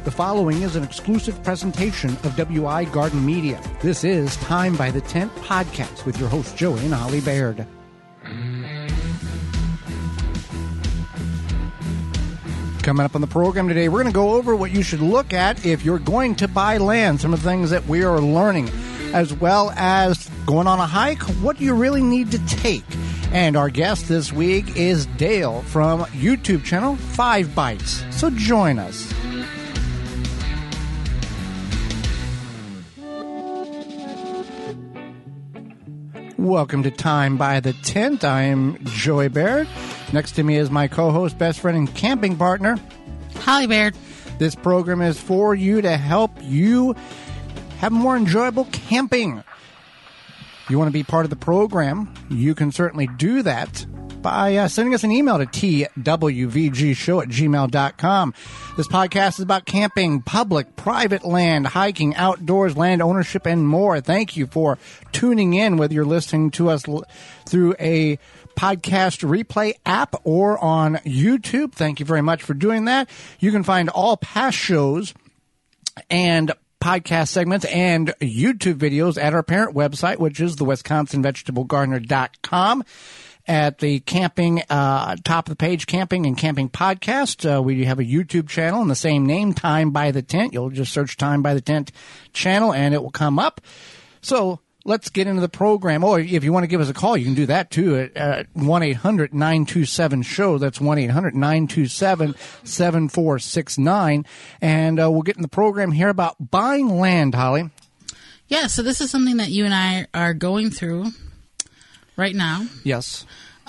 The following is an exclusive presentation of WI Garden Media. This is Time by the Tent podcast with your hosts Joey and Holly Baird. Coming up on the program today, we're going to go over what you should look at if you're going to buy land, some of the things that we are learning, as well as going on a hike, what do you really need to take? And our guest this week is Dale from YouTube channel 5 Bites. So join us. Welcome to Time by the Tent. I am Joey Baird. Next to me is my co-host, best friend, and camping partner, Holly Baird. This program is for you to help you have more enjoyable camping. If you want to be part of the program, you can certainly do that by sending us an email to twvgshow@gmail.com. This podcast is about camping, public, private land, hiking, outdoors, land ownership, and more. Thank you for tuning in, whether you're listening to us through a podcast replay app or on YouTube. Thank you very much for doing that. You can find all past shows and podcast segments and YouTube videos at our parent website, which is the WisconsinVegetableGardener.com. At the camping, top of the page, camping and camping podcast, we have a YouTube channel in the same name, Time by the Tent. You'll just search Time by the Tent channel and it will come up. So let's get into the program. Or if you want to give us a call, you can do that too at 1-800-927-SHOW. That's 1-800-927-7469. And we'll get in the program here about buying land, Holly. Yeah, so this is something that you and I are going through right now. Yes.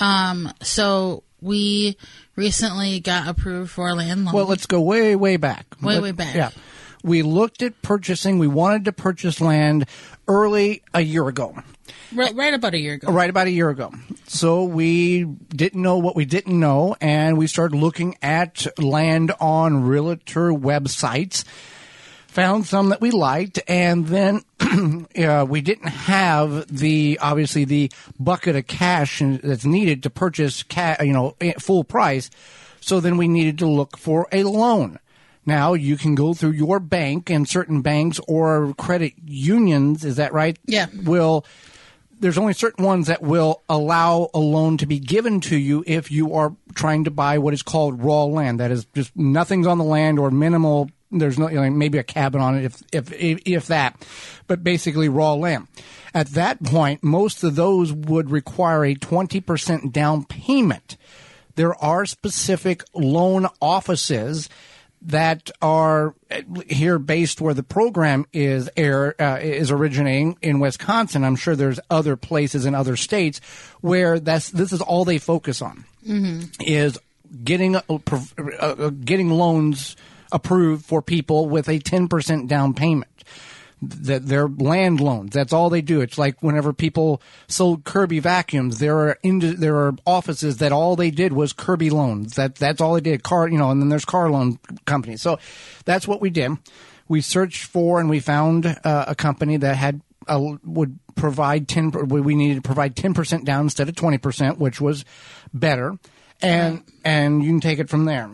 So we recently got approved for a land loan. Well, let's go way back. Way back. Yeah. We looked at purchasing. We wanted to purchase land early a year ago. Right about a year ago. Right about a year ago. So we didn't know what we didn't know, and we started looking at land on realtor websites. Found some that we liked, and then we didn't have the bucket of cash that's needed to purchase full price. So then we needed to look for a loan. Now you can go through your bank, and certain banks or credit unions, is that right? Yeah. There's only certain ones that will allow a loan to be given to you if you are trying to buy what is called raw land. That is just nothing's on the land or minimal. There's no, maybe a cabin on it, if that, but basically raw land. At that point, most of those would require a 20% down payment. There are specific loan offices that are here based where the program is originating in Wisconsin. I'm sure there's other places in other states where this is all they focus on, is getting loans approved for people with a 10% down payment. They're land loans. That's all they do. It's like whenever people sold Kirby vacuums, there are offices that all they did was Kirby loans. That's all they did. And then there's car loan companies. So that's what we did. We searched for and we found a company that would provide we needed to provide 10% down instead of 20%, which was better. And you can take it from there.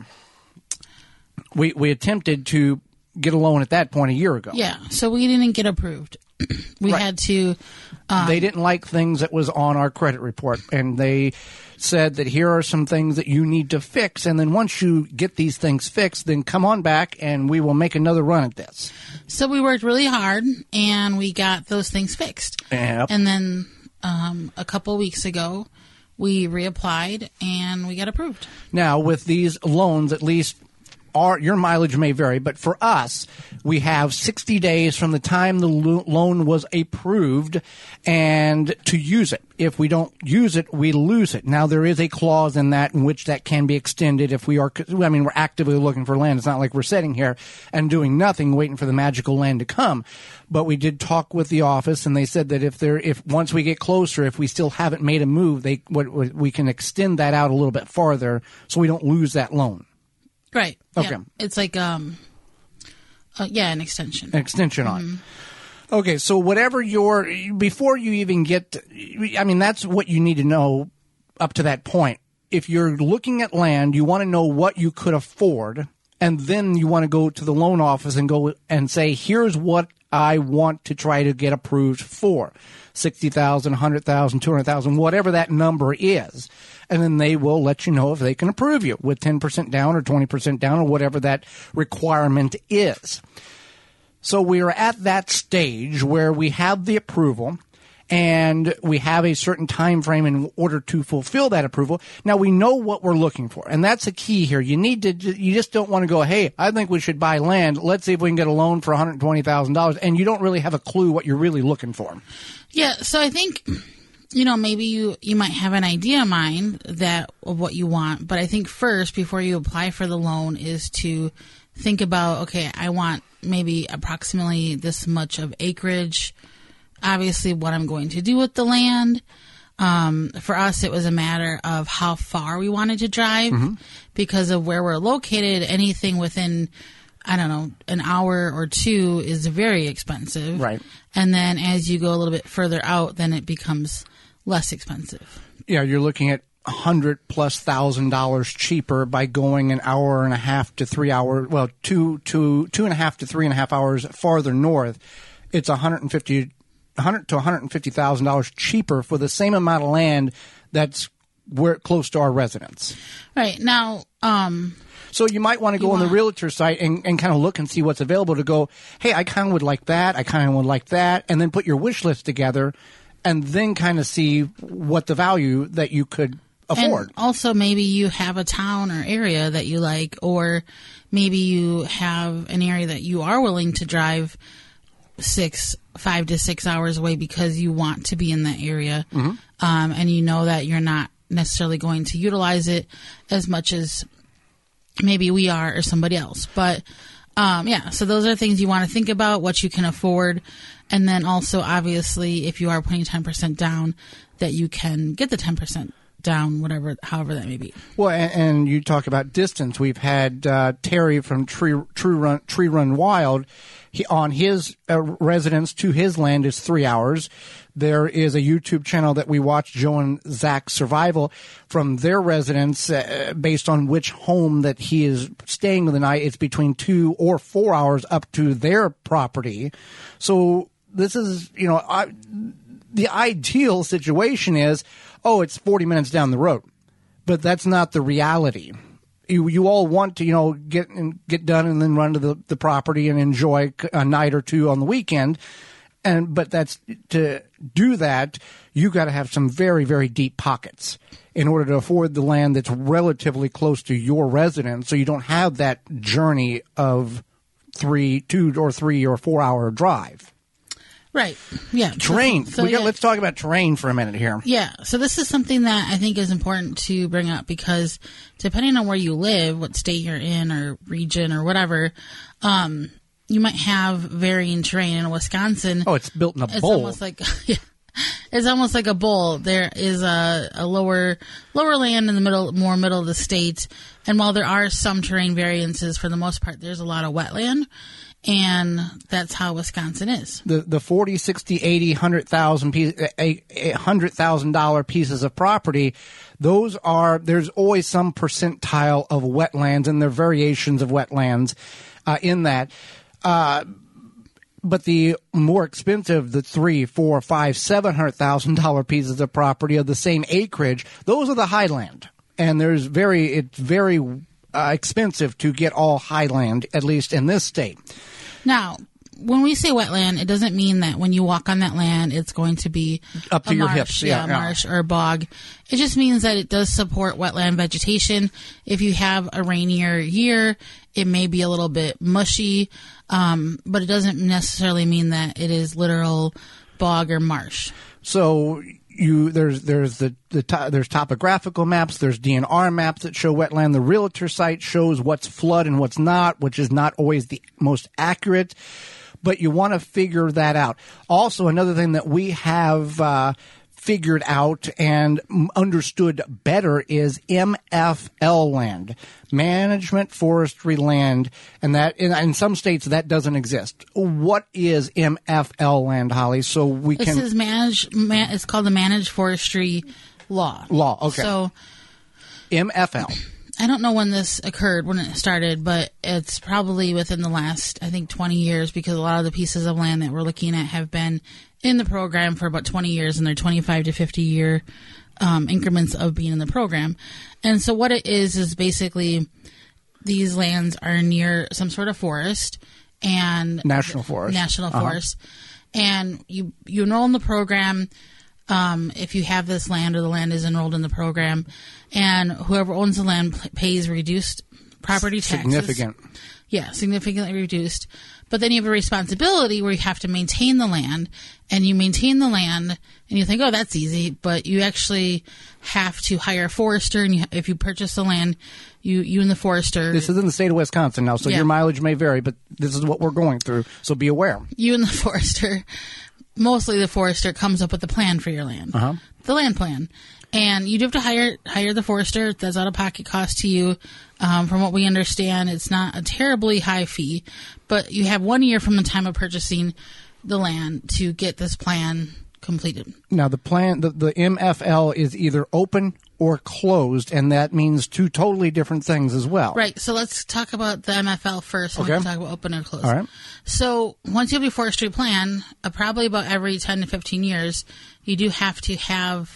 We attempted to get a loan at that point a year ago. Yeah, so we didn't get approved. We had to... they didn't like things that was on our credit report, and they said that here are some things that you need to fix, and then once you get these things fixed, then come on back and we will make another run at this. So we worked really hard, and we got those things fixed. Yep. And then a couple weeks ago, we reapplied, and we got approved. Now, with these loans, at least... your mileage may vary, but for us, we have 60 days from the time the loan was approved and to use it. If we don't use it, we lose it. Now, there is a clause in that in which that can be extended if we're actively looking for land. It's not like we're sitting here and doing nothing, waiting for the magical land to come. But we did talk with the office, and they said that if once we get closer, if we still haven't made a move, we can extend that out a little bit farther so we don't lose that loan. Right. Okay. Yeah. It's like, an extension. An extension on. Okay, so before you even get, that's what you need to know up to that point. If you're looking at land, you want to know what you could afford And then you want to go to the loan office and go and say, here's what I want to try to get approved for. 60,000, 100,000, 200,000, whatever that number is. And then they will let you know if they can approve you with 10% down or 20% down or whatever that requirement is. So we are at that stage where we have the approval and we have a certain time frame in order to fulfill that approval. Now we know what we're looking for, and that's the key here. You just don't want to go, hey, I think we should buy land. Let's see if we can get a loan for $120,000, and you don't really have a clue what you're really looking for. Yeah, so I think, maybe you might have an idea in mind of what you want, but I think first, before you apply for the loan, is to think about, okay, I want maybe approximately this much of acreage, obviously what I'm going to do with the land. For us, it was a matter of how far we wanted to drive because of where we're located. Anything within, I don't know, an hour or two is very expensive. Right. And then as you go a little bit further out, then it becomes less expensive. Yeah, you're looking at $100,000+ cheaper by going an hour and a half to 3 hours. Well, 2.5 to 3.5 hours farther north. It's $100,000 to $150,000 cheaper for the same amount of land that's close to our residence. Right now. So you might want to go on the realtor site and kind of look and see what's available to go, hey, I kind of would like that. I kind of would like that. And then put your wish list together and then kind of see what the value that you could afford. And also maybe you have a town or area that you like, or maybe you have an area that you are willing to drive 5 to 6 hours away because you want to be in that area. And you know that you're not necessarily going to utilize it as much as maybe we are or somebody else. But so those are things you want to think about, what you can afford. And then also, obviously, if you are putting 10% down, that you can get the 10% down, however that may be. Well, and you talk about distance. We've had Terry from Tree Run Wild. On his residence to his land is 3 hours. There is a YouTube channel that we watch, Joe and Zach Survival, from their residence based on which home that he is staying the night. It's between 2 or 4 hours up to their property. So this is, the ideal situation is, it's 40 minutes down the road, but that's not the reality. You all want to, get done and then run to the property and enjoy a night or two on the weekend. But that's to do that, you got to have some very, very deep pockets in order to afford the land that's relatively close to your residence. So you don't have that journey of 2 or 3 or 4 hour drive. Right. Yeah. Terrain. Let's talk about terrain for a minute here. Yeah. So this is something that I think is important to bring up because depending on where you live, what state you're in or region or whatever, you might have varying terrain. In Wisconsin, it's built in a bowl. It's almost like it's almost like a bowl. There is a lower land in the middle of the state, and while there are some terrain variances, for the most part, there's a lot of wetland. And that's how Wisconsin is. The 40, 60, 80, $100,000 pieces of property, there's always some percentile of wetlands, and there are variations of wetlands in that. But the more expensive, the $300,000, $400,000, $500,000, $700,000 pieces of property of the same acreage, those are the highland. And it's very expensive to get all highland, at least in this state. Now, when we say wetland, it doesn't mean that when you walk on that land, it's going to be up to your hips, a marsh or a bog. It just means that it does support wetland vegetation. If you have a rainier year, it may be a little bit mushy, but it doesn't necessarily mean that it is literal bog or marsh. So there's topographical maps, there's DNR maps that show wetland. The realtor site shows what's flood and what's not, which is not always the most accurate, but you want to figure that out. Also, another thing that we have figured out and understood better is MFL land, management forestry land, and that in some states that doesn't exist. What is MFL land, Holly? So this is it's called the Managed Forestry Law. Okay. So MFL. I don't know when this occurred, when it started, but it's probably within the last, I think, 20 years, because a lot of the pieces of land that we're looking at have been in the program for about 20 years, and they're 25 to 50 year increments of being in the program. And so what it is basically these lands are near some sort of forest and National forest. And you enroll in the program. If you have this land or the land is enrolled in the program, and whoever owns the land pays reduced property taxes. Significant. Yeah, significantly reduced. But then you have a responsibility where you have to maintain the land, and you maintain the land, and you think, oh, that's easy, but you actually have to hire a forester, and if you purchase the land, you and the forester. This is in the state of Wisconsin now, so Yeah. your mileage may vary, but this is what we're going through, so be aware. You and the forester, mostly the forester, comes up with a plan for your land, the land plan. And you do have to hire the forester. That's out-of-pocket cost to you. From what we understand, it's not a terribly high fee, but you have 1 year from the time of purchasing the land to get this plan completed. Now, the plan, the MFL is either open or closed, and that means two totally different things as well. Right. So let's talk about the MFL first, and we can talk about open or closed. All right. So once you have your forestry plan, probably about every 10 to 15 years, you do have to have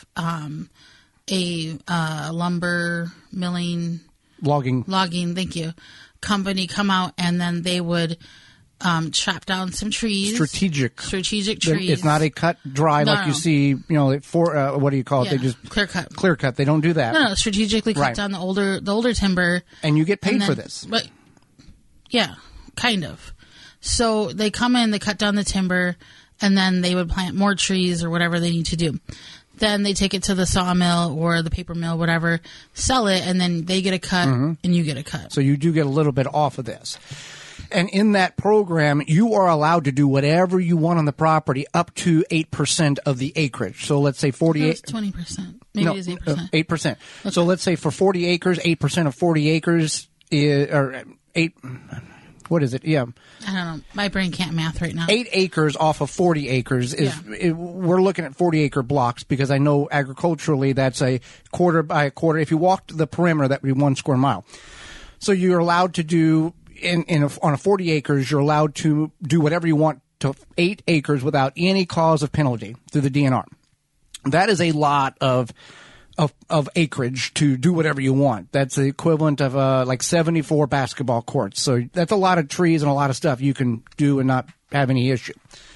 a lumber milling Logging. thank you, company come out, and then they would chop down some trees. Strategic trees. It's not a cut dry No, like you no. see, what do you call it? Yeah, They just clear cut. clear cut. They don't do that. No, strategically cut Right. down the older timber. And you get paid And then- for this. But yeah, kind of. So they come in, they cut down the timber, and then they would plant more trees or whatever they need to do. Then they take it to the sawmill or the paper mill, whatever, sell it, and then they get a cut and you get a cut. So you do get a little bit off of this. And in that program, you are allowed to do whatever you want on the property up to 8% of the acreage. So let's say 48. It's 20%. Maybe it is 8%. 8%. So let's say for 40 acres, 8% of 40 acres is, or 8, what is it? Yeah. I don't know. My brain can't math right now. 8 acres off of 40 acres is, we're looking at 40 acre blocks because I know agriculturally that's a quarter by a quarter. If you walked the perimeter, that would be 1 square mile. So you're allowed to do, on a 40 acres, you're allowed to do whatever you want to 8 acres without any cause of penalty through the DNR. That is a lot of acreage to do whatever you want. That's the equivalent of like 74 basketball courts. So that's a lot of trees and a lot of stuff you can do and not have any issue.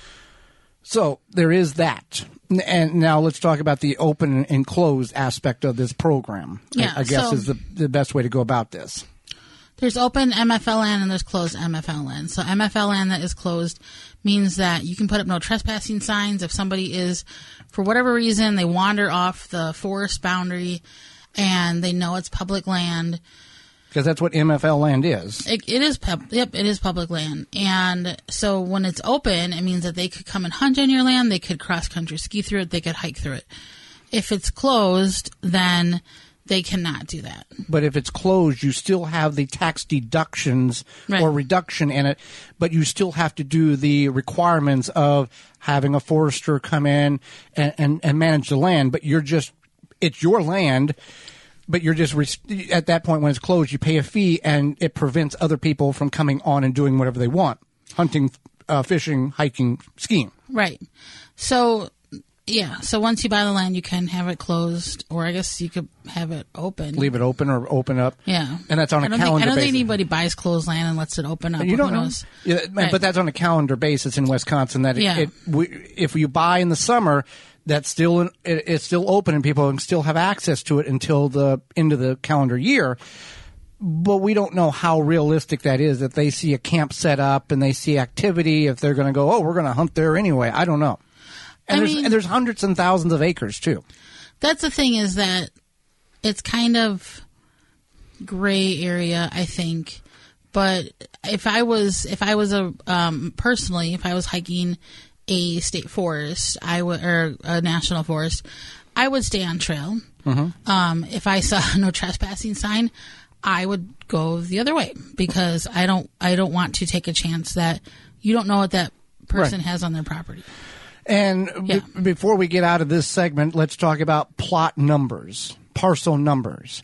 So there is that. And now let's talk about the open and closed aspect of this program. Yeah, I guess so- is the best way to go about this. There's open MFL land and there's closed MFL land. So MFL land that is closed means that you can put up no trespassing signs. If somebody is, for whatever reason, they wander off the forest boundary and they know it's public land. Because that's what MFL land is. It is it is public land. And so when it's open, it means that they could come and hunt on your land. They could cross-country ski through it. They could hike through it. If it's closed, then they cannot do that. But if it's closed, you still have the tax deductions Right. or reduction in it, but you still have to do the requirements of having a forester come in and manage the land. But it's your land, but you're just, at that point when it's closed, you pay a fee and it prevents other people from coming on and doing whatever they want. Hunting, fishing, hiking, skiing. Right. So, yeah. So once you buy the land, you can have it closed, or I guess you could have it open. Leave it open or open up. Yeah. And that's on a calendar I don't basis. think anybody buys closed land and lets it open up. You don't Who know. knows? Yeah, Right. but that's on a calendar basis in Wisconsin. That Yeah. if you buy in the summer, that's still it's still open and people can still have access to it until the end of the calendar year. But we don't know how realistic that is. If they see a camp set up and they see activity, if they're going to go, oh, we're going to hunt there anyway. I don't know. And there's hundreds and thousands of acres too. That's the thing, is that it's kind of gray area, I think. But if I was personally, if I was hiking a state forest, or a national forest, I would stay on trail. Mm-hmm. If I saw no trespassing sign, I would go the other way, because I don't want to take a chance that you don't know what that person Right. has on their property. And Yeah. before we get out of this segment, let's talk about plot numbers, parcel numbers.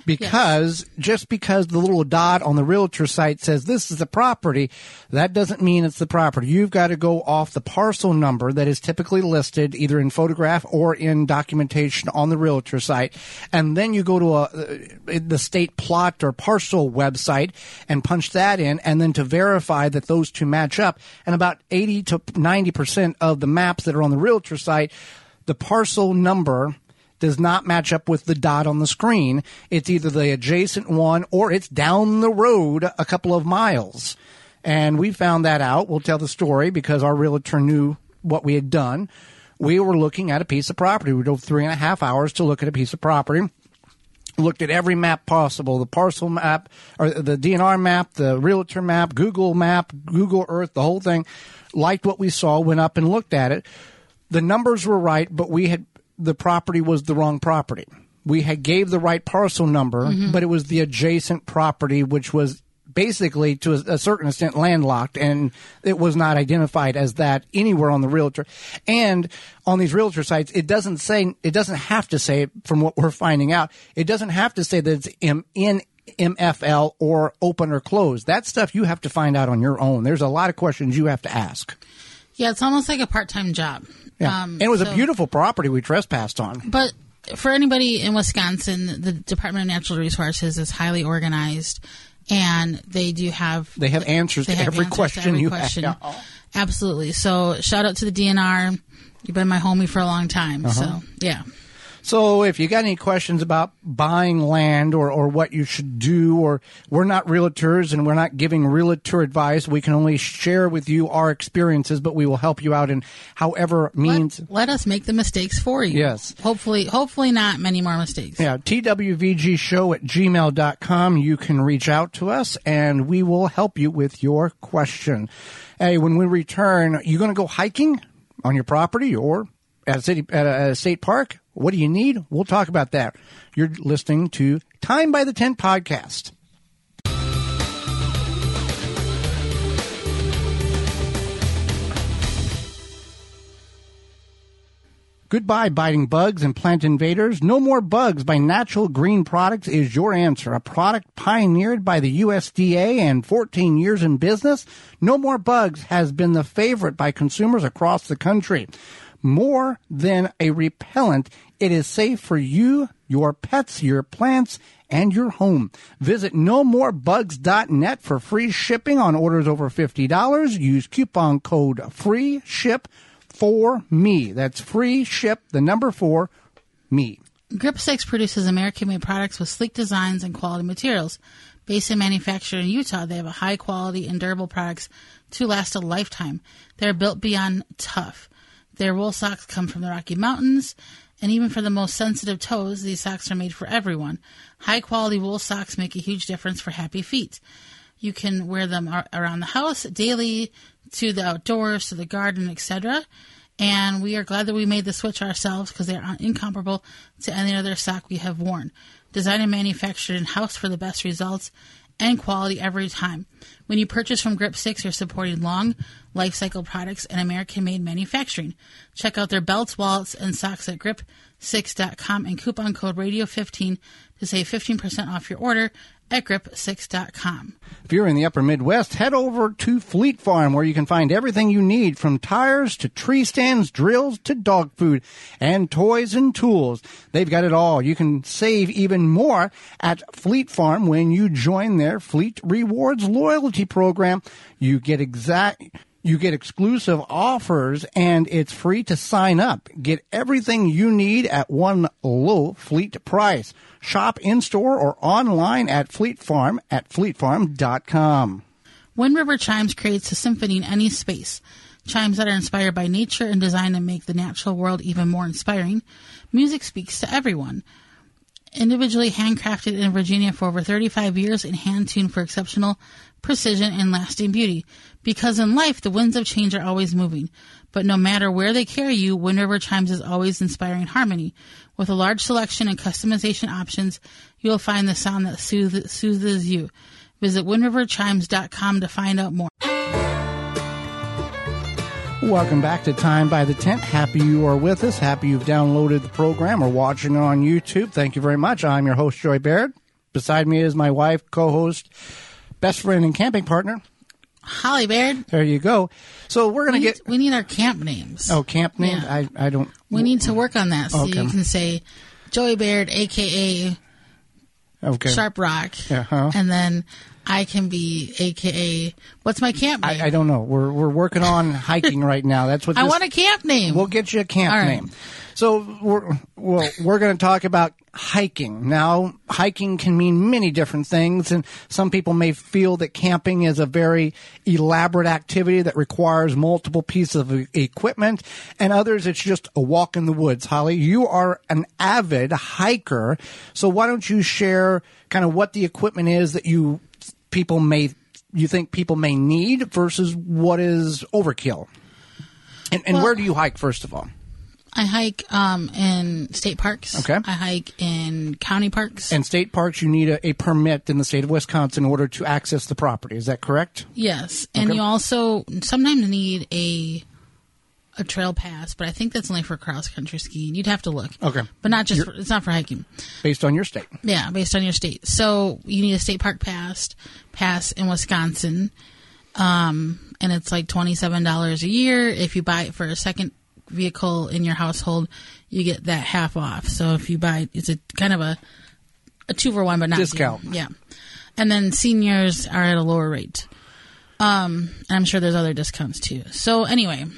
Because just because the little dot on the realtor site says this is the property, that doesn't mean it's the property. You've got to go off the parcel number that is typically listed either in photograph or in documentation on the realtor site. And then you go to the state plot or parcel website and punch that in, and then to verify that those two match up. And about 80 to 90% of the maps that are on the realtor site, the parcel number does not match up with the dot on the screen. It's either the adjacent one or it's down the road a couple of miles. And we found that out. We'll tell the story because our realtor knew what we had done. We were looking at a piece of property. We drove 3.5 hours to look at a piece of property. Looked at every map possible, the parcel map, or the DNR map, the realtor map, Google map, Google Earth, the whole thing. Liked what we saw, went up and looked at it. The numbers were right, but the property was the wrong property. We had gave the right parcel number, but it was the adjacent property, which was basically to a certain extent landlocked, and it was not identified as that anywhere on the realtor. And on these realtor sites, it doesn't have to say, from what we're finding out, it doesn't have to say that it's in MFL or open or closed. That stuff you have to find out on your own. There's a lot of questions you have to ask. Yeah, it's almost like a part-time job. Yeah. And it was a beautiful property we trespassed on. But for anybody in Wisconsin, the Department of Natural Resources is highly organized, and they have answers to every question you have. Yeah. Absolutely. So shout out to the DNR. You've been my homie for a long time. So, yeah. So if you got any questions about buying land or what you should do, or we're not realtors and we're not giving realtor advice, we can only share with you our experiences, but we will help you out in however means. Let us make the mistakes for you. Yes. Hopefully not many more mistakes. Yeah. twvgshow@gmail.com. You can reach out to us and we will help you with your question. Hey, when we return, you going to go hiking on your property or at a state park? What do you need? We'll talk about that. You're listening to Time by the Tent podcast. Goodbye, biting bugs and plant invaders. No More Bugs by Natural Green Products is your answer. A product pioneered by the USDA and 14 years in business, No More Bugs has been the favorite by consumers across the country. More than a repellent, it is safe for you, your pets, your plants, and your home. Visit nomorebugs.net for free shipping on orders over $50. Use coupon code FREESHIP4ME. That's free ship, the number 4, me. Grip 6 produces American-made products with sleek designs and quality materials. Based and manufactured in Utah, they have a high-quality and durable products to last a lifetime. They're built beyond tough. Their wool socks come from the Rocky Mountains, and even for the most sensitive toes, these socks are made for everyone. High-quality wool socks make a huge difference for happy feet. You can wear them around the house, daily, to the outdoors, to the garden, etc. And we are glad that we made the switch ourselves because they are incomparable to any other sock we have worn. Designed and manufactured in-house for the best results and quality every time. When you purchase from Grip 6, you're supporting long life cycle products and American-made manufacturing. Check out their belts, wallets, and socks at grip6.com and coupon code radio15 to save 15% off your order at grip6.com. If you're in the upper Midwest, head over to Fleet Farm, where you can find everything you need, from tires to tree stands, drills to dog food, and toys and tools. They've got it all. You can save even more at Fleet Farm when you join their Fleet Rewards loyalty program. You get exclusive offers, and it's free to sign up. Get everything you need at one low fleet price. Shop in-store or online at Fleet Farm at fleetfarm.com. Wind River Chimes creates a symphony in any space. Chimes that are inspired by nature and designed to make the natural world even more inspiring. Music speaks to everyone. Individually handcrafted in Virginia for over 35 years and hand-tuned for exceptional precision and lasting beauty. Because in life, the winds of change are always moving. But no matter where they carry you, Wind River Chimes is always inspiring harmony. With a large selection and customization options, you'll find the sound that soothes you. Visit windriverchimes.com to find out more. Welcome back to Time by the Tent. Happy you are with us. Happy you've downloaded the program or watching it on YouTube. Thank you very much. I'm your host, Joy Baird. Beside me is my wife, co-host, best friend, and camping partner, Holly Baird. There you go. So we're going to get... We need our camp names. Oh, camp names? Yeah. I don't... We need to work on that. So Okay. you can say Joey Baird, a.k.a. Okay. Sharp Rock. Uh-huh. And then I can be a.k.a. What's my camp name? I don't know. We're working on hiking right now. That's what I want a camp name. We'll get you a camp All right. name. So we're going to talk about hiking. Now, hiking can mean many different things, and some people may feel that camping is a very elaborate activity that requires multiple pieces of equipment, and others it's just a walk in the woods. Holly, you are an avid hiker, so why don't you share kind of what the equipment is that you think people may need versus what is overkill? And where do you hike, first of all? I hike in state parks. Okay. I hike in county parks. And state parks, you need a permit in the state of Wisconsin in order to access the property. Is that correct? Yes. And Okay. you also sometimes need a trail pass, but I think that's only for cross-country skiing. You'd have to look. Okay. But not just it's not for hiking. Based on your state. Yeah, based on your state. So you need a state park pass in Wisconsin, and it's like $27 a year. If you buy it for a second vehicle in your household, you get that half off. So if you buy, it's a kind of a 2-for-1, but not Discount. Yeah, and then seniors are at a lower rate. And I'm sure there's other discounts too. So anyway,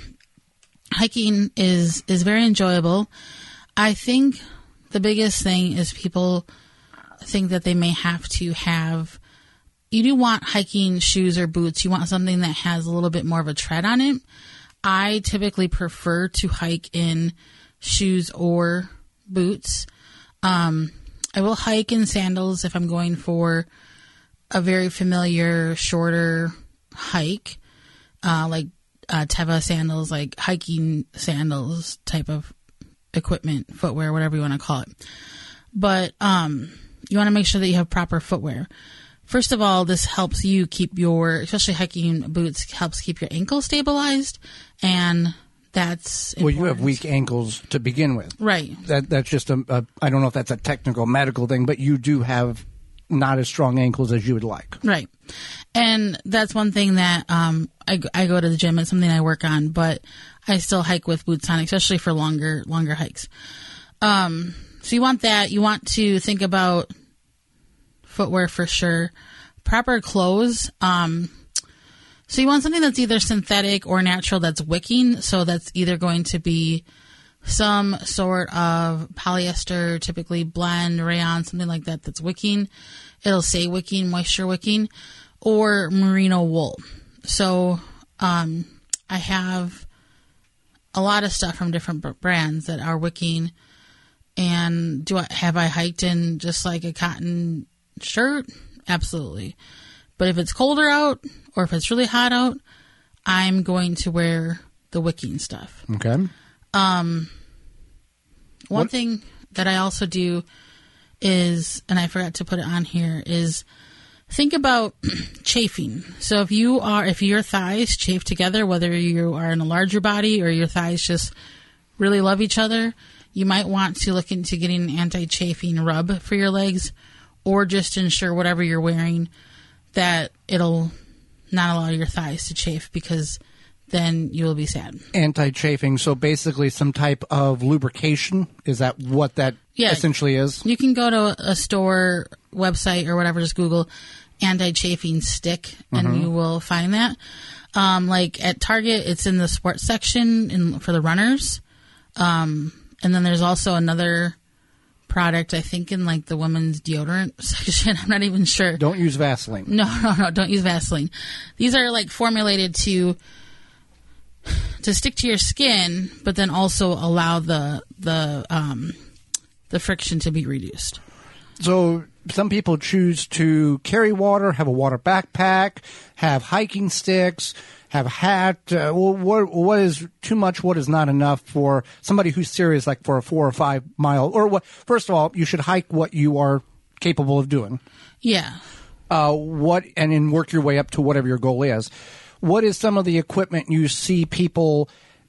hiking is very enjoyable. I think the biggest thing is people think that they may have to have. You do want hiking shoes or boots. You want something that has a little bit more of a tread on it. I typically prefer to hike in shoes or boots. I will hike in sandals if I'm going for a very familiar, shorter hike, like Teva sandals, like hiking sandals type of equipment, footwear, whatever you want to call it. But you want to make sure that you have proper footwear. First of all, this helps you keep especially hiking boots, helps keep your ankle stabilized, and that's important. Well, you have weak ankles to begin with. Right. That's just I don't know if that's a technical medical thing, but you do have not as strong ankles as you would like. Right. And that's one thing that I go to the gym. It's something I work on, but I still hike with boots on, especially for longer hikes. So you want that. You want to think about footwear for sure. Proper clothes. So you want something that's either synthetic or natural that's wicking. So that's either going to be some sort of polyester, typically blend, rayon, something like that that's wicking. It'll say wicking, moisture wicking, or merino wool. So I have a lot of stuff from different brands that are wicking. And have I hiked in just like a cotton shirt? Absolutely. But if it's colder out or if it's really hot out, I'm going to wear the wicking stuff. Okay. One thing that I also do is, and I forgot to put it on here, is think about chafing. So if your thighs chafe together, whether you are in a larger body or your thighs just really love each other, you might want to look into getting an anti-chafing rub for your legs, or just ensure whatever you're wearing that it'll not allow your thighs to chafe, because then you will be sad. Anti-chafing, so basically some type of lubrication. Is that what that essentially is? You can go to a store website or whatever, just Google anti-chafing stick, and you will find that. Like at Target, it's in the sports section for the runners. And then there's also another product, I think, in like the women's deodorant section. I'm not even sure. Don't use Vaseline. No, don't use Vaseline. These are like formulated to stick to your skin, but then also allow the friction to be reduced. So some people choose to carry water, have a water backpack, have hiking sticks, have a hat. What is too much? What is not enough for somebody who's serious, like for a 4 or 5 mile? Or what? First of all, you should hike what you are capable of doing. Yeah. And then work your way up to whatever your goal is. What is some of the equipment you see people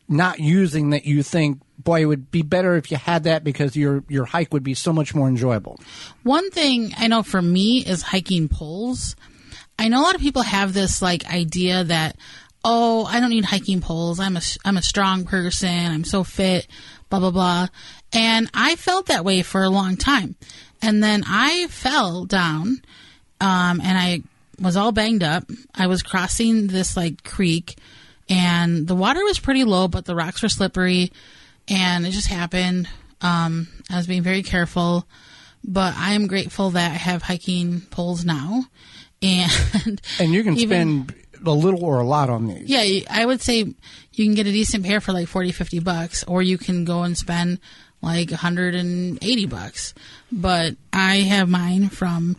not using that you think, boy, it would be better if you had that because your hike would be so much more enjoyable? One thing I know for me is hiking poles. I know a lot of people have this like idea that, oh, I don't need hiking poles. I'm a strong person. I'm so fit, blah, blah, blah. And I felt that way for a long time. And then I fell down, and I was all banged up. I was crossing this like creek, and the water was pretty low, but the rocks were slippery, and it just happened. I was being very careful, but I am grateful that I have hiking poles now. And you can spend a little or a lot on these. Yeah, I would say you can get a decent pair for like $40-$50, or you can go and spend like $180. But I have mine from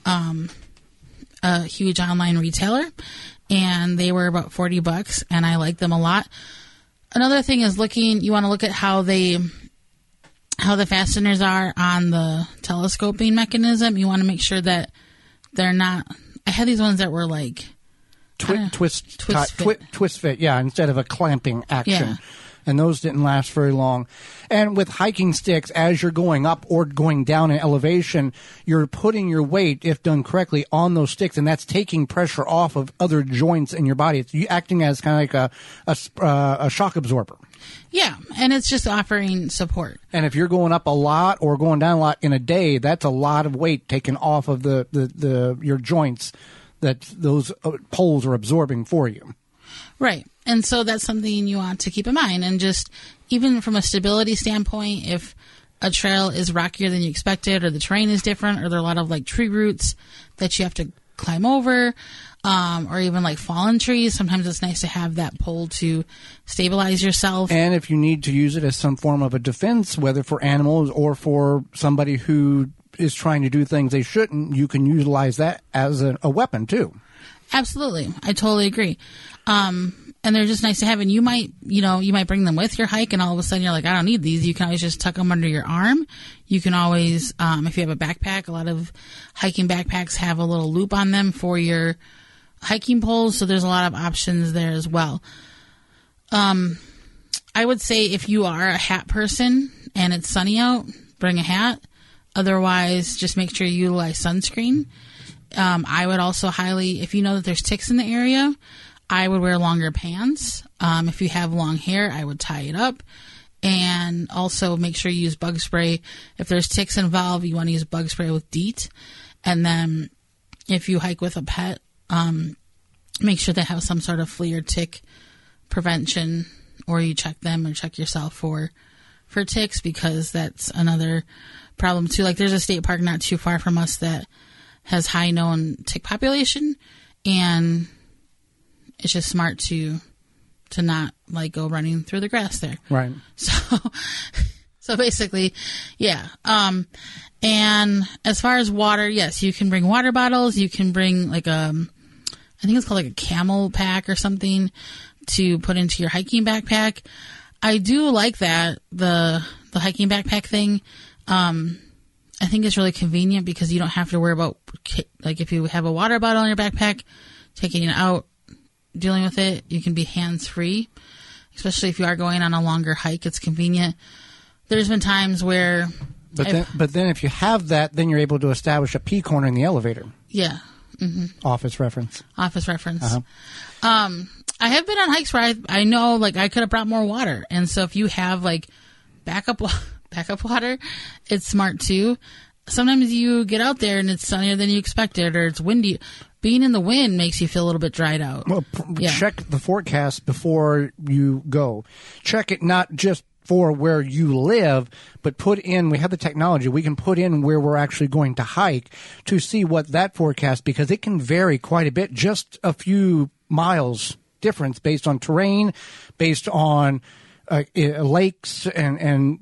a huge online retailer, and they were about $40, and I like them a lot. Another thing is you want to look at how the fasteners are on the telescoping mechanism. You want to make sure that they're not. I had these ones that were like twist fit, yeah, instead of a clamping action. Yeah. And those didn't last very long. And with hiking sticks, as you're going up or going down in elevation, you're putting your weight, if done correctly, on those sticks, and that's taking pressure off of other joints in your body. It's acting as kind of like a shock absorber. Yeah, and it's just offering support. And if you're going up a lot or going down a lot in a day, that's a lot of weight taken off of your joints that those poles are absorbing for you. Right. And so that's something you want to keep in mind. And just even from a stability standpoint, if a trail is rockier than you expected, or the terrain is different, or there are a lot of like tree roots that you have to climb over, or even like fallen trees, sometimes it's nice to have that pole to stabilize yourself. And if you need to use it as some form of a defense, whether for animals or for somebody who is trying to do things they shouldn't, you can utilize that as a weapon too. Absolutely. I totally agree. And they're just nice to have. And you might bring them with your hike, and all of a sudden you're like, I don't need these. You can always just tuck them under your arm. You can always, if you have a backpack, a lot of hiking backpacks have a little loop on them for your hiking poles. So there's a lot of options there as well. I would say if you are a hat person and it's sunny out, bring a hat. Otherwise, just make sure you utilize sunscreen. I would also if you know that there's ticks in the area, I would wear longer pants. If you have long hair, I would tie it up. And also make sure you use bug spray. If there's ticks involved, you want to use bug spray with DEET. And then if you hike with a pet, make sure they have some sort of flea or tick prevention, or you check them or check yourself for ticks, because that's another problem too. Like there's a state park not too far from us that has high known tick population, and it's just smart to not like go running through the grass there. Right. So basically, yeah. And as far as water, yes, you can bring water bottles. You can bring like I think it's called like a camel pack or something to put into your hiking backpack. I do like that, the hiking backpack thing. I think it's really convenient because you don't have to worry about, like, if you have a water bottle in your backpack, taking it out, dealing with it, you can be hands-free, especially if you are going on a longer hike. It's convenient. There's been times where... But then if you have that, then you're able to establish a P corner in the elevator. Yeah. Mm-hmm. Office reference. Uh-huh. I have been on hikes where I know, like, I could have brought more water. And so if you have, like, backup water, it's smart too. Sometimes you get out there and it's sunnier than you expected, or it's windy. Being in the wind makes you feel a little bit dried out. Well, check the forecast before you go. Check it not just for where you live, but we have the technology. We can put in where we're actually going to hike to see what that forecast, because it can vary quite a bit, just a few miles difference based on terrain, based on lakes and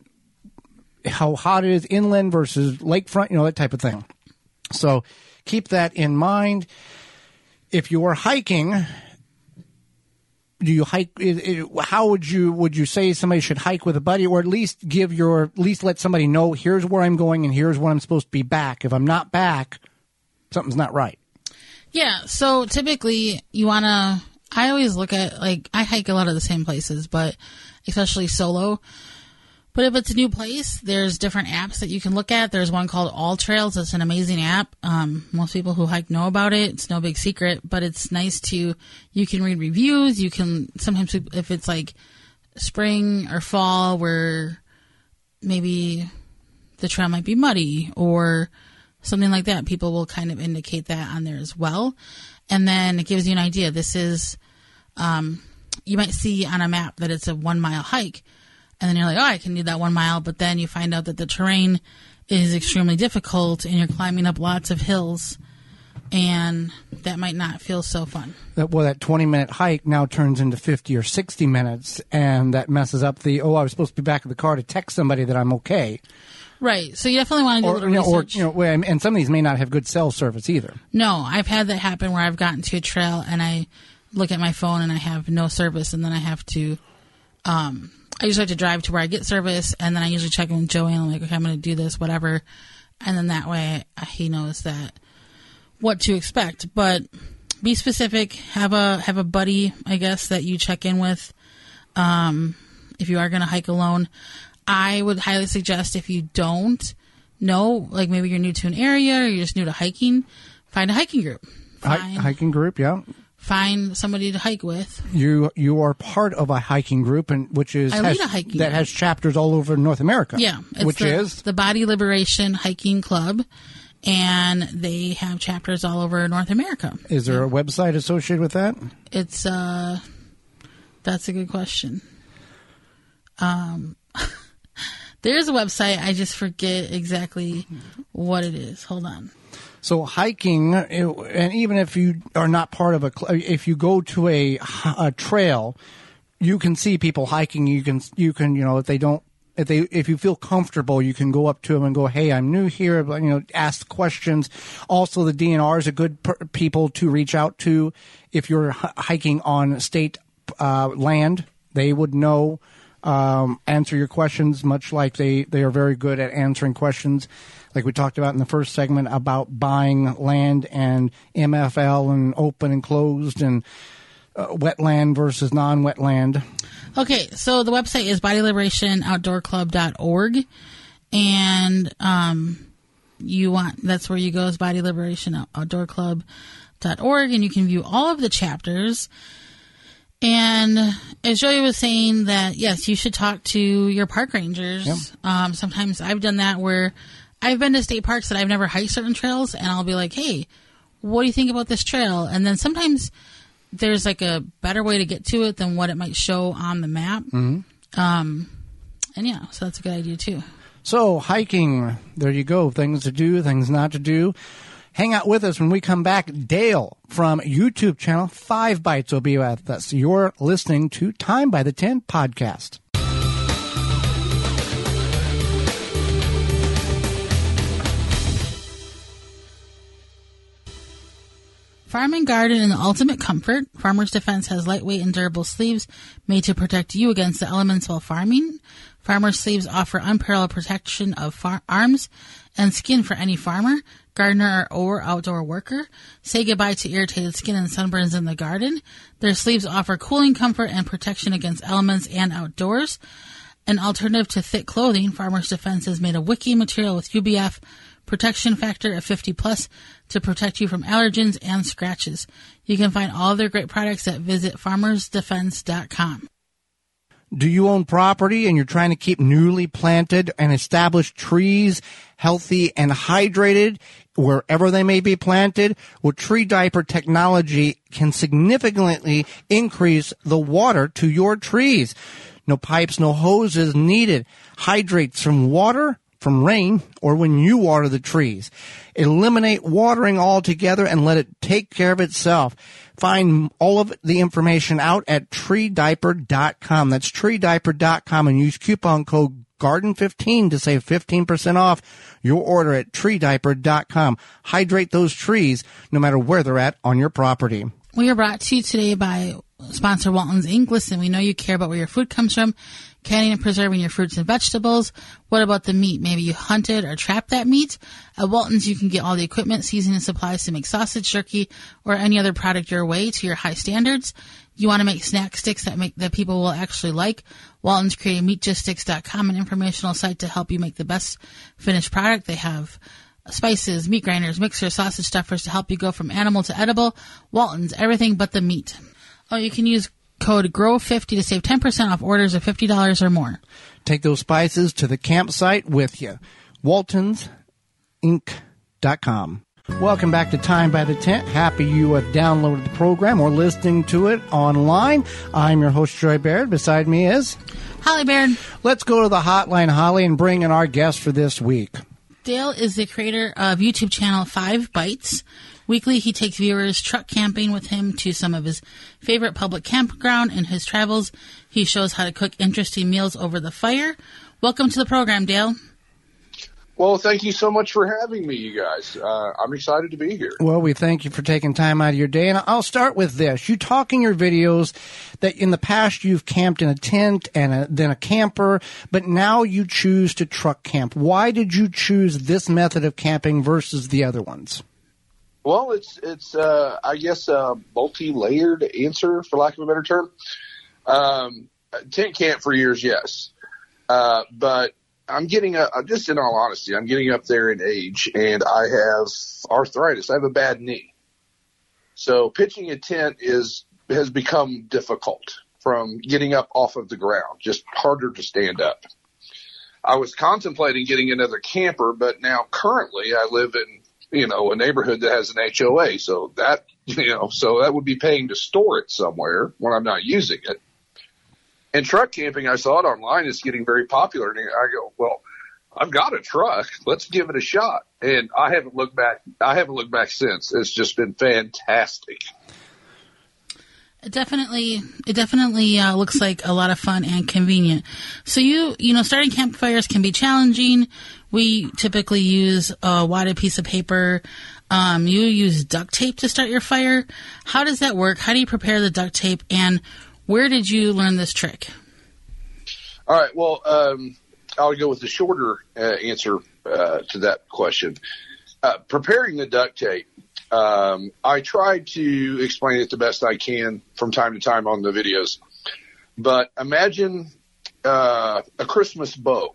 how hot it is inland versus lakefront, that type of thing. So keep that in mind. If you are hiking, do you hike? How would you say somebody should hike with a buddy, or at least let somebody know, here's where I'm going and here's when I'm supposed to be back. If I'm not back, something's not right. Yeah. So typically you want to I always look at, like, I hike a lot of the same places, but especially solo. But if it's a new place, there's different apps that you can look at. There's one called All Trails. It's an amazing app. Most people who hike know about it. It's no big secret, but it's nice you can read reviews. You can, sometimes if it's like spring or fall where maybe the trail might be muddy or something like that, people will kind of indicate that on there as well. And then it gives you an idea. This is, you might see on a map that it's a 1 mile hike. And then you're like, oh, I can do that 1 mile. But then you find out that the terrain is extremely difficult and you're climbing up lots of hills. And that might not feel so fun. That 20-minute hike now turns into 50 or 60 minutes. And that messes up I was supposed to be back in the car to text somebody that I'm okay. Right. So you definitely want to do a little research. And some of these may not have good cell service either. No, I've had that happen where I've gotten to a trail and I look at my phone and I have no service. And then I have to... I usually have to drive to where I get service, and then I usually check in with Joey, and I'm like, okay, I'm going to do this, whatever. And then that way he knows what to expect. But be specific. Have a buddy, I guess, that you check in with if you are going to hike alone. I would highly suggest if you don't know, like maybe you're new to an area or you're just new to hiking, find a hiking group. Hiking group, yeah. Find somebody to hike with. You are part of a hiking group, and I lead a hiking that has chapters all over North America. Yeah, it's the Body Liberation Hiking Club, and they have chapters all over North America. Is there a website associated with that? It's that's a good question. There's a website. I just forget exactly what it is. Hold on. So hiking, and even if you are not part of if you go to a trail, you can see people hiking. You can, if you feel comfortable, you can go up to them and go, "Hey, I'm new here." Ask questions. Also, the DNR is a good people to reach out to if you're hiking on state land. They would know, answer your questions, much like they are very good at answering questions. Like we talked about in the first segment about buying land and MFL and open and closed and wetland versus non-wetland. Okay, so the website is bodyliberationoutdoorclub.org, and that's where you go is bodyliberationoutdoorclub.org, and you can view all of the chapters. And as Joey was saying that, yes, you should talk to your park rangers. Yep. Sometimes I've done that where I've been to state parks that I've never hiked certain trails, and I'll be like, hey, what do you think about this trail? And then sometimes there's like a better way to get to it than what it might show on the map. Mm-hmm. And yeah, so that's a good idea too. So hiking, there you go. Things to do, things not to do. Hang out with us when we come back. Dale from YouTube channel 5 Bites will be with us. You're listening to Time by the 10 podcast. Farm and garden in the ultimate comfort. Farmer's Defense has lightweight and durable sleeves made to protect you against the elements while farming. Farmer's sleeves offer unparalleled protection of arms and skin for any farmer, gardener, or outdoor worker. Say goodbye to irritated skin and sunburns in the garden. Their sleeves offer cooling comfort and protection against elements and outdoors. An alternative to thick clothing, Farmer's Defense has made a wicking material with UBF protection factor of 50+ to protect you from allergens and scratches. You can find all of their great products at visit farmersdefense.com. Do you own property and you're trying to keep newly planted and established trees healthy and hydrated wherever they may be planted? Well, Tree Diaper technology can significantly increase the water to your trees. No pipes, no hoses needed. Hydrates from water, from rain, or when you water the trees. Eliminate watering altogether and let it take care of itself. Find all of the information out at treediaper.com. That's treediaper.com, and use coupon code GARDEN15 to save 15% off your order at treediaper.com. Hydrate those trees no matter where they're at on your property. We are brought to you today by sponsor Walton's Inc. Listen, we know you care about where your food comes from. canning and preserving your fruits and vegetables. What about the meat? Maybe you hunted or trapped that meat. At Walton's, you can get all the equipment, seasoning, and supplies to make sausage, turkey, or any other product your way to your high standards. You want to make snack sticks that people will actually like. Walton's created meatjuststicks.com, an informational site to help you make the best finished product. They have spices, meat grinders, mixers, sausage stuffers to help you go from animal to edible. Walton's, everything but the meat. Oh, you can use code GROW50 to save 10% off orders of $50 or more. Take those spices to the campsite with you. WaltonsInc.com. Welcome back to Time by the Tent. Happy you have downloaded the program or listening to it online. I'm your host, Joy Baird. Beside me is Holly Baird. Let's go to the hotline, Holly, and bring in our guest for this week. Dale is the creator of YouTube channel 5 Bites. Weekly, he takes viewers truck camping with him to some of his favorite public campground in his travels. He shows how to cook interesting meals over the fire. Welcome to the program, Dale. Well, thank you so much for having me, you guys. I'm excited to be here. Well, we thank you for taking time out of your day. And I'll start with this. You talk in your videos that in the past you've camped in a tent and then a camper, but now you choose to truck camp. Why did you choose this method of camping versus the other ones? Well, it's I guess a multi-layered answer, for lack of a better term. Tent camp for years, yes. But I'm getting just in all honesty, I'm getting up there in age, and I have arthritis. I have a bad knee. So pitching a tent has become difficult from getting up off of the ground, just harder to stand up. I was contemplating getting another camper, but now currently I live in, a neighborhood that has an HOA. So that would be paying to store it somewhere when I'm not using it. And truck camping, I saw it online, is getting very popular. And I go, well, I've got a truck. Let's give it a shot. And I haven't looked back since. It's just been fantastic. It definitely looks like a lot of fun and convenient. So starting campfires can be challenging. We typically use a wadded piece of paper. You use duct tape to start your fire. How does that work? How do you prepare the duct tape, and where did you learn this trick? All right. Well, I'll go with the shorter answer to that question. Preparing the duct tape. I try to explain it the best I can from time to time on the videos. But imagine a Christmas bow.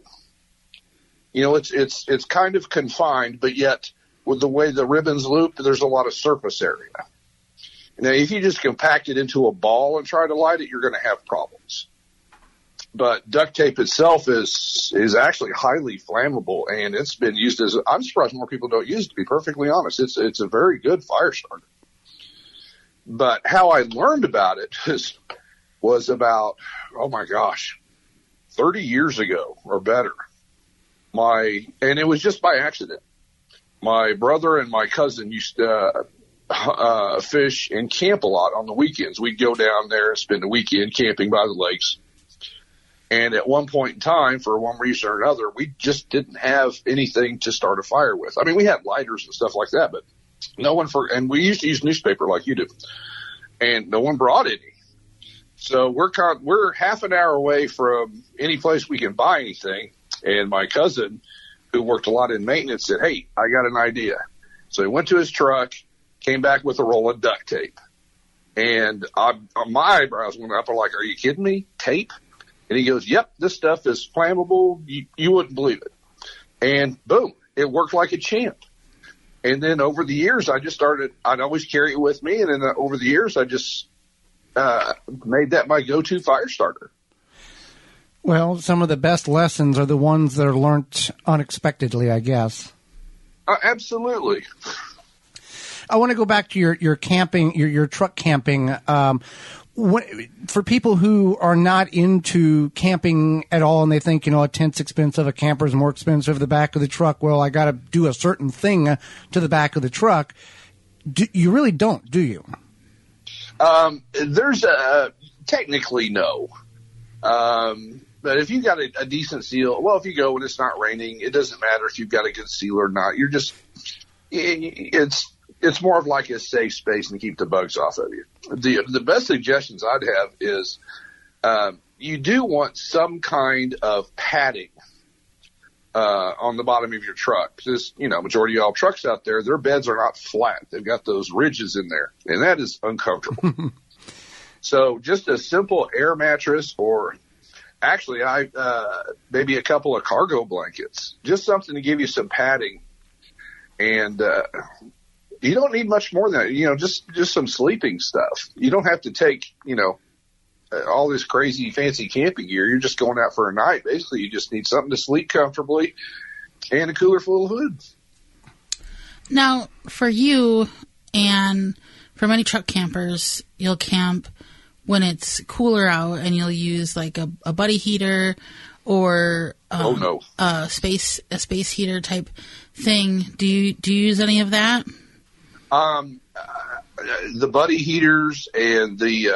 It's kind of confined, but yet with the way the ribbons loop, there's a lot of surface area. Now, if you just compact it into a ball and try to light it, you're going to have problems. But duct tape itself is actually highly flammable, and it's been used I'm surprised more people don't use it, to be perfectly honest. It's a very good fire starter. But how I learned about it was about, 30 years ago or better. And it was just by accident. My brother and my cousin used to fish and camp a lot on the weekends. We'd go down there and spend the weekend camping by the lakes. And at one point in time, for one reason or another, we just didn't have anything to start a fire with. I mean, we had lighters and stuff like that, but and we used to use newspaper like you do, and no one brought any. So we're half an hour away from any place we can buy anything. And my cousin, who worked a lot in maintenance, said, "Hey, I got an idea." So he went to his truck, came back with a roll of duct tape. And my eyebrows went up. I'm like, "Are you kidding me? Tape?" And he goes, "Yep, this stuff is flammable. You wouldn't believe it." And boom, it worked like a champ. And then over the years, I'd always carry it with me. And then over the years, I just made that my go-to fire starter. Well, some of the best lessons are the ones that are learned unexpectedly, I guess. Absolutely. I want to go back to your camping, your truck camping. For people who are not into camping at all and they think, a tent's expensive, a camper's more expensive, the back of the truck, well, I got to do a certain thing to the back of the truck. You really don't, do you? There's technically no. But if you got a decent seal, well, if you go when it's not raining, it doesn't matter if you've got a good seal or not. It's more of like a safe space and keep the bugs off of you. The best suggestions I'd have is you do want some kind of padding on the bottom of your truck. Because, majority of all trucks out there, their beds are not flat. They've got those ridges in there, and that is uncomfortable. So just a simple air mattress, or actually maybe a couple of cargo blankets, just something to give you some padding. And you don't need much more than that, just some sleeping stuff. You don't have to take, all this crazy fancy camping gear. You're just going out for a night. Basically, you just need something to sleep comfortably and a cooler full of food. Now, for you and for many truck campers, you'll camp when it's cooler out, and you'll use like a buddy heater or a space heater type thing. Do you use any of that? The buddy heaters and the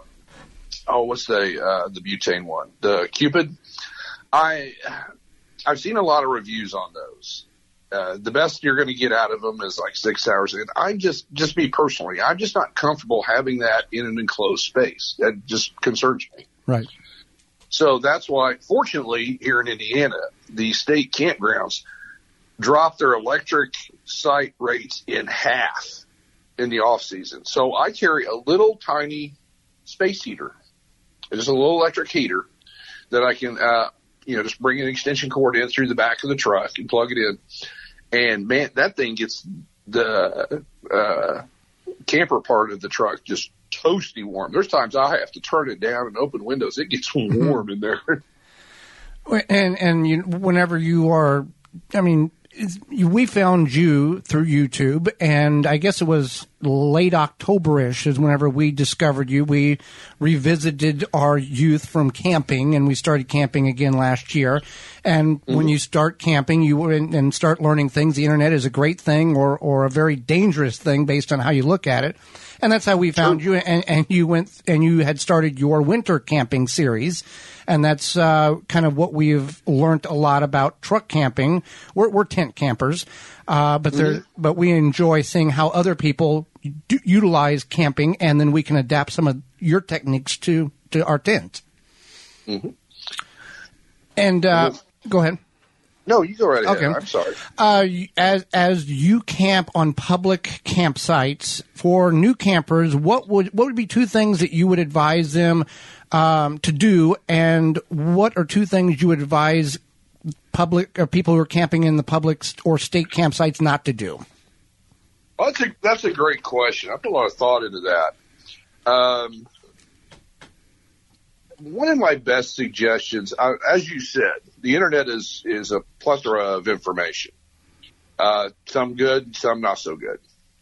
butane one, the Cupid. I've seen a lot of reviews on those. The best you're going to get out of them is like 6 hours. And I just me personally, I'm just not comfortable having that in an enclosed space. That just concerns me. Right. So that's why, fortunately, here in Indiana, the state campgrounds dropped their electric site rates in half in the off season. So I carry a little tiny space heater. Just a little electric heater that I can, just bring an extension cord in through the back of the truck and plug it in. And man, that thing gets the camper part of the truck just toasty warm. There's times I have to turn it down and open windows. It gets warm in there. And whenever you are, we found you through YouTube, and I guess it was late October-ish is whenever we discovered you. We revisited our youth from camping, and we started camping again last year. And when you start camping, and start learning things, the internet is a great thing or a very dangerous thing based on how you look at it. And that's how we found you. And you went and you had started your winter camping series. And that's kind of what we've learned a lot about truck camping. We're tent campers, but we enjoy seeing how other people utilize camping, and then we can adapt some of your techniques to our tent. Mm-hmm. And go ahead. No, you go right ahead. Okay. I'm sorry. As you camp on public campsites, for new campers, what would be two things that you would advise them to do, and what are two things you would advise public or people who are camping in the public or state campsites not to do? Well, that's a great question. I put a lot of thought into that. One of my best suggestions, as you said, the internet is a plethora of information. Some good, some not so good.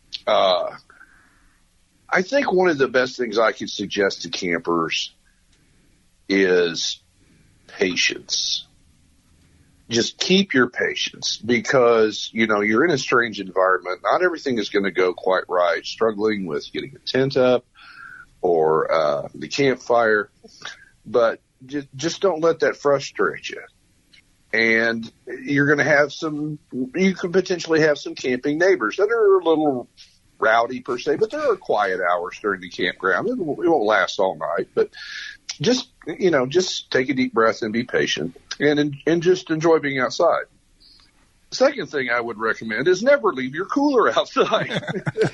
I think one of the best things I could suggest to campers is patience. Just keep your patience, because, you're in a strange environment. Not everything is going to go quite right. Struggling with getting a tent up or the campfire. But just don't let that frustrate you. And you're going to have you can potentially have some camping neighbors that are a little rowdy per se, but there are quiet hours during the campground. It won't last all night, but just take a deep breath and be patient and just enjoy being outside. Second thing I would recommend is never leave your cooler outside.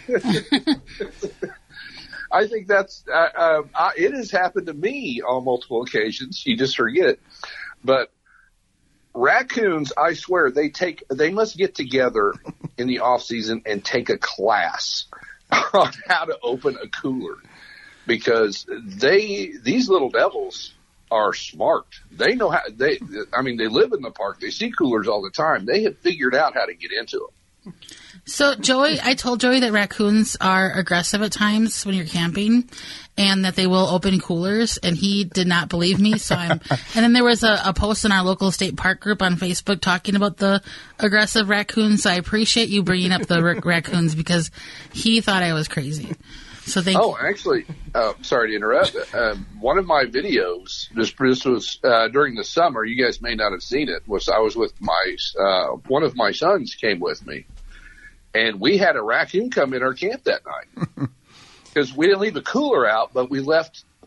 I think that's it has happened to me on multiple occasions. You just forget. But raccoons, I swear, they must get together in the off season and take a class on how to open a cooler, because these little devils are smart. They know how. They live in the park. They see coolers all the time. They have figured out how to get into them. So, Joey, I told Joey that raccoons are aggressive at times when you're camping, and that they will open coolers, and he did not believe me. And then there was a post in our local state park group on Facebook talking about the aggressive raccoons. So I appreciate you bringing up the raccoons, because he thought I was crazy. So thank you. Actually, sorry to interrupt. One of my videos, this was during the summer. You guys may not have seen it. I was with one of my sons came with me, and we had a raccoon come in our camp that night because we didn't leave the cooler out, but we left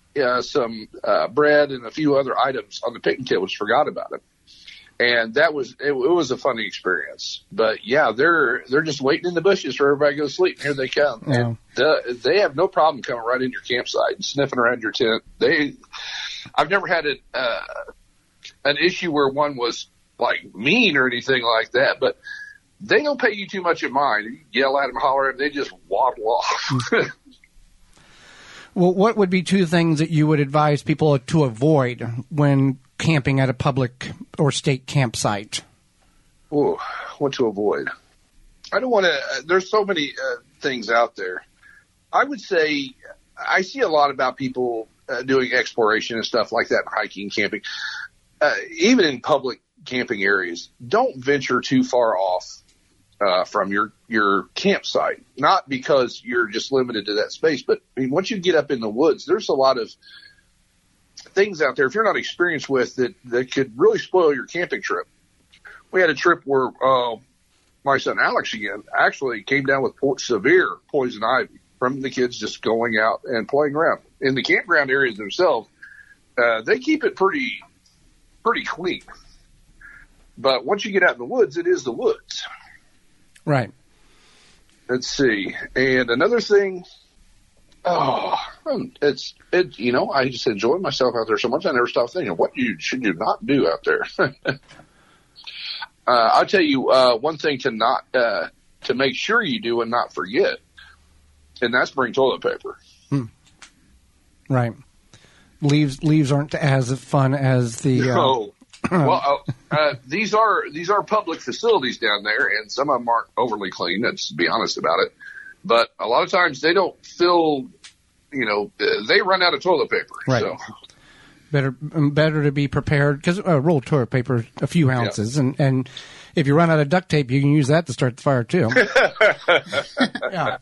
some bread and a few other items on the picnic table. Just forgot about it. And it was a funny experience. But yeah, they're just waiting in the bushes for everybody to go to sleep. Here they come. Yeah. And they have no problem coming right in your campsite and sniffing around your tent. I've never had an issue where one was like mean or anything like that, but they don't pay you too much of mind. You yell at them, holler at them, they just waddle off. Well, what would be two things that you would advise people to avoid when camping at a public or state campsite? Ooh, what to avoid? I don't want to. There's so many things out there. I would say I see a lot about people doing exploration and stuff like that, hiking, camping, even in public camping areas. Don't venture too far off from your campsite, not because you're just limited to that space, but I mean, once you get up in the woods, there's a lot of things out there, if you're not experienced with, that could really spoil your camping trip. We had a trip where my son Alex again actually came down with severe poison ivy from the kids just going out and playing around. In the campground areas themselves, they keep it pretty clean. But once you get out in the woods, it is the woods. Right. Let's see. And another thing, I just enjoy myself out there so much I never stop thinking, what should you not do out there? I'll tell you one thing to make sure you do and not forget, and that's bring toilet paper. Right. Leaves aren't as fun as the. No. Well, these are public facilities down there, and some of them aren't overly clean. Let's be honest about it. But a lot of times they don't fill. They run out of toilet paper. Right. So. Better to be prepared, because roll of toilet paper is a few ounces, and if you run out of duct tape, you can use that to start the fire too. Yeah.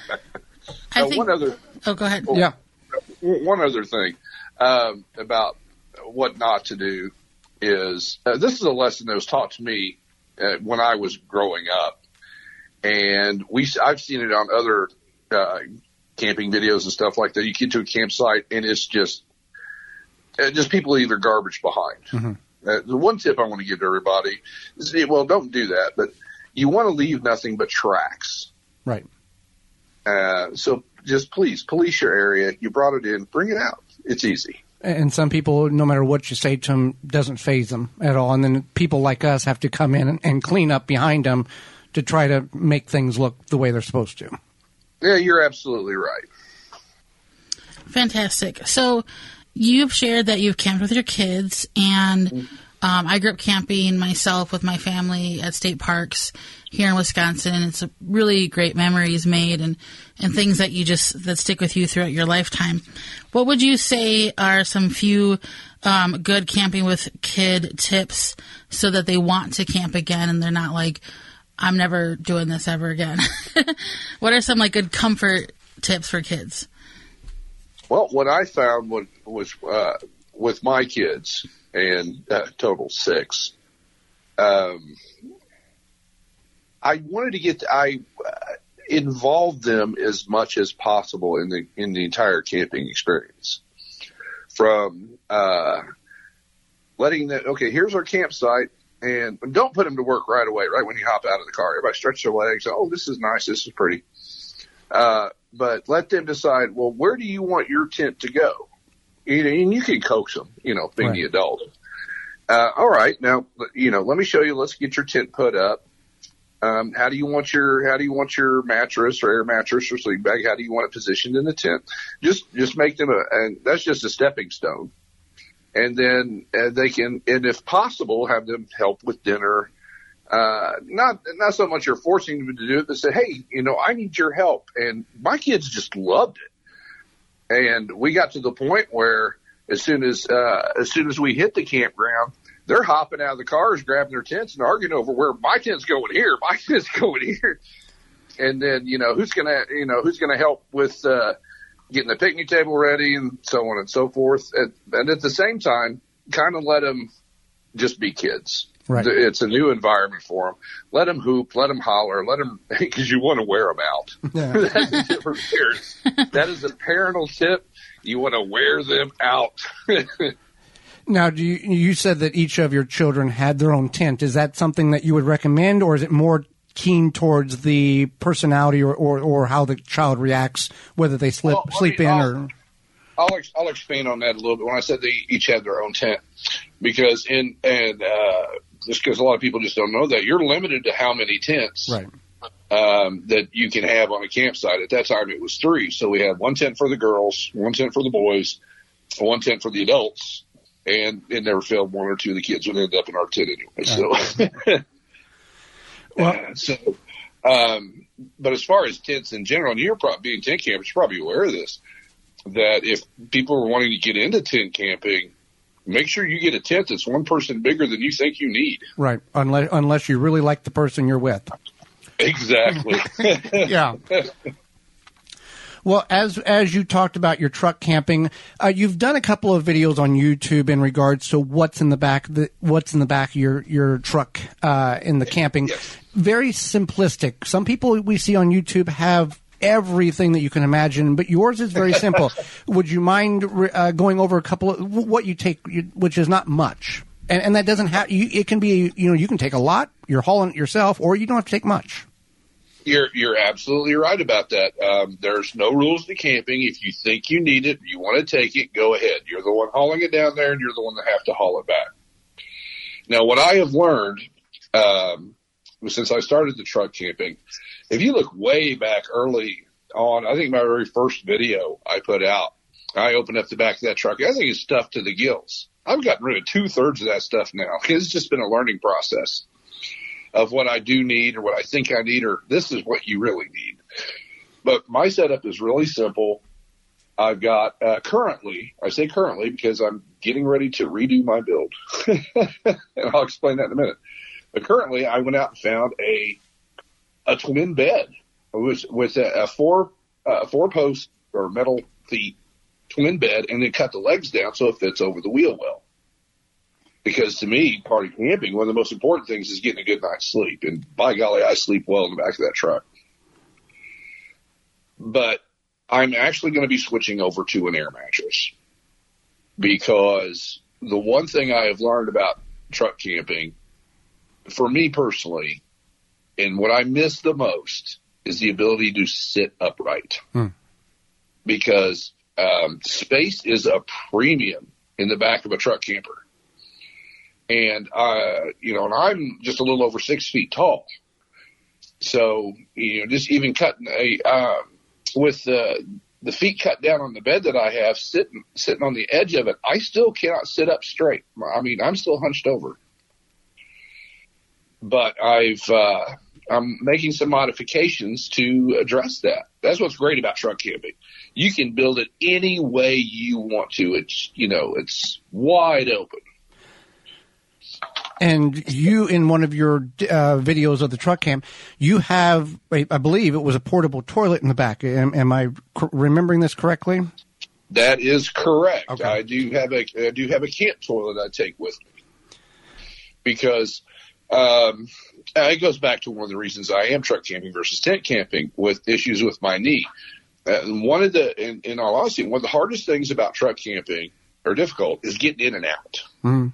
Go ahead. Yeah. One other thing about what not to do is this is a lesson that was taught to me when I was growing up, and I've seen it on other camping videos and stuff like that. You get to a campsite and it's just people leave their garbage behind. Mm-hmm. The one tip I want to give to everybody is, well, don't do that, but you want to leave nothing but tracks. Right. So just please police your area. You brought it in, bring it out. It's easy. And some people, no matter what you say to them, doesn't faze them at all. And then people like us have to come in and clean up behind them to try to make things look the way they're supposed to. Yeah, you're absolutely right. Fantastic. So you've shared that you've camped with your kids, and I grew up camping myself with my family at state parks here in Wisconsin, and it's a really great memories made and things that that stick with you throughout your lifetime. What would you say are some few good camping with kid tips so that they want to camp again and they're not like, I'm never doing this ever again? What are some good comfort tips for kids? Well, what I found was with my kids, and total 6, I wanted to involve them as much as possible in the entire camping experience. From letting them, okay, here's our campsite, and don't put them to work right away, right when you hop out of the car. Everybody stretch their legs. Oh, this is nice. This is pretty. But let them decide, well, where do you want your tent to go? And you can coax them, being right. The adult. All right, now, let me show you. Let's get your tent put up. How do you want your mattress or air mattress or sleeping bag? How do you want it positioned in the tent? Just make them and that's just a stepping stone. And then they can, and if possible, have them help with dinner. Not so much you're forcing them to do it, but say, hey, I need your help. And my kids just loved it. And we got to the point where as soon as we hit the campground, they're hopping out of the cars, grabbing their tents and arguing over where my tent's going here, my tent's going here. And then, who's going to help with, getting the picnic table ready and so on and so forth. And at the same time, kind of let them just be kids. Right. It's a new environment for them. Let them hoop, let them holler, because you want to wear them out. Yeah. That's a different experience. That is a parental tip. You want to wear them out. Now, you said that each of your children had their own tent. Is that something that you would recommend, or is it more keen towards the personality or how the child reacts, whether they sleep in or? I'll expand on that a little bit. When I said they each had their own tent, because just because a lot of people just don't know that you're limited to how many tents right. That you can have on a campsite. At that time, it was 3. So we had 1 tent for the girls, 1 tent for the boys, 1 tent for the adults, and it never failed 1 or 2 of the kids would end up in our tent anyway. So, but as far as tents in general, and you're probably being tent campers, you're probably aware of this, that if people are wanting to get into tent camping, make sure you get a tent that's 1 person bigger than you think you need. Right, unless you really like the person you're with. Exactly. Yeah. Well, as you talked about your truck camping, you've done a couple of videos on YouTube in regards to what's in the back of your truck in the camping. Yes. Very simplistic. Some people we see on YouTube have everything that you can imagine, but yours is very simple. Would you mind going over a couple of what you take, which is not much, and that doesn't have. It can be, you can take a lot. You're hauling it yourself, or you don't have to take much. You're absolutely right about that. There's no rules to camping. If you think you need it, you want to take it, go ahead. You're the one hauling it down there, and you're the one that have to haul it back. Now, what I have learned since I started the truck camping, if you look way back early on, I think my very first video I put out, I opened up the back of that truck. I think it's stuffed to the gills. I've gotten rid of 2/3 of that stuff now. It's just been a learning process of what I do need or what I think I need, or this is what you really need. But my setup is really simple. I've got currently, I say currently because I'm getting ready to redo my build. And I'll explain that in a minute. But currently I went out and found a twin bed with a 4-post or metal feet twin bed, and then cut the legs down so it fits over the wheel well. Because to me, party camping, one of the most important things is getting a good night's sleep. And by golly, I sleep well in the back of that truck. But I'm actually going to be switching over to an air mattress. Because the one thing I have learned about truck camping, for me personally, and what I miss the most, is the ability to sit upright. Because space is a premium in the back of a truck camper. And, and I'm just a little over 6 feet tall. So, just even cutting with the feet cut down on the bed that I have, sitting on the edge of it, I still cannot sit up straight. I mean, I'm still hunched over. But I'm making some modifications to address that. That's what's great about truck camping. You can build it any way you want to. It's wide open. And you, in one of your videos of the truck camp, you have, I believe it was a portable toilet in the back. Am I remembering this correctly? That is correct. Okay. I do have a camp toilet I take with me because it goes back to one of the reasons I am truck camping versus tent camping with issues with my knee. In all honesty, one of the hardest things about truck camping, or difficult, is getting in and out. Mm-hmm.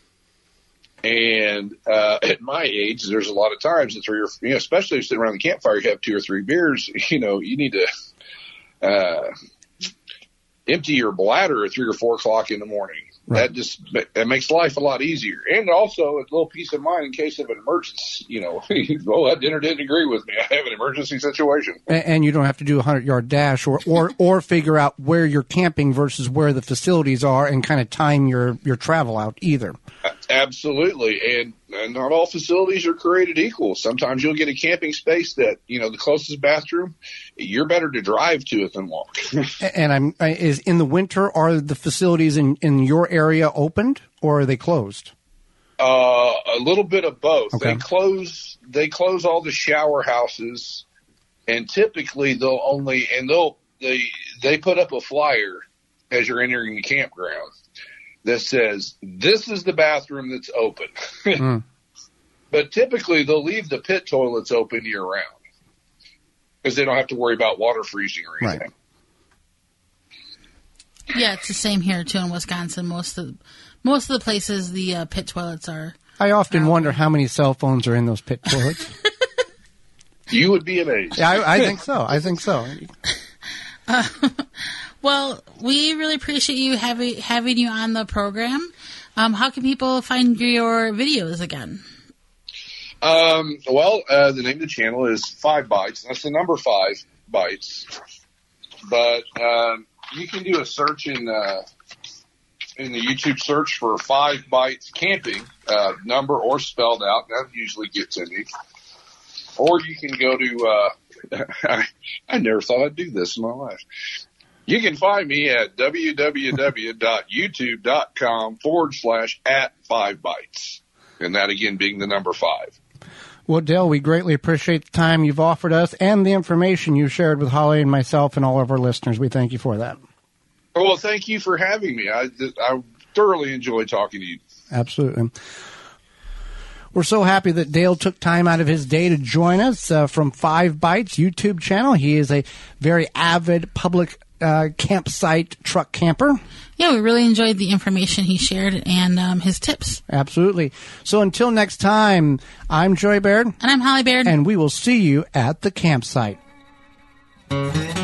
And at my age, there's a lot of times that especially if you're sitting around the campfire, you have 2 or 3 beers. You need to empty your bladder at 3 or 4 o'clock in the morning. Right. That makes life a lot easier, and also a little peace of mind in case of an emergency. That dinner didn't agree with me. I have an emergency situation, and you don't have to do a 100-yard dash or figure out where you're camping versus where the facilities are, and kind of time your travel out either. Absolutely, and not all facilities are created equal. Sometimes you'll get a camping space that the closest bathroom, you're better to drive to it than walk. And is in the winter, are the facilities in your area opened or are they closed? A little bit of both. Okay. They close all the shower houses, and typically they put up a flyer as you're entering the campground that says, this is the bathroom that's open. But typically they'll leave the pit toilets open year round because they don't have to worry about water freezing or anything. Yeah, it's the same here too in Wisconsin. Most of the places the pit toilets are. I often wonder how many cell phones are in those pit toilets. You would be amazed. Yeah, I think so. I think so. Well, we really appreciate you having you on the program. How can people find your videos again? The name of the channel is 5 Bites. That's the number 5 Bites. But you can do a search in the YouTube search for 5 Bites Camping, number or spelled out. That usually gets to me. Or you can go to, I never thought I'd do this in my life. You can find me at www.youtube.com/@5bites. And that again being the number 5. Well, Dale, we greatly appreciate the time you've offered us and the information you shared with Holly and myself and all of our listeners. We thank you for that. Well, thank you for having me. I thoroughly enjoy talking to you. Absolutely. We're so happy that Dale took time out of his day to join us from 5 Bites YouTube channel. He is a very avid public campsite truck camper. Yeah, we really enjoyed the information he shared and his tips. Absolutely. So until next time, I'm Joy Baird. And I'm Holly Baird. And we will see you at the campsite.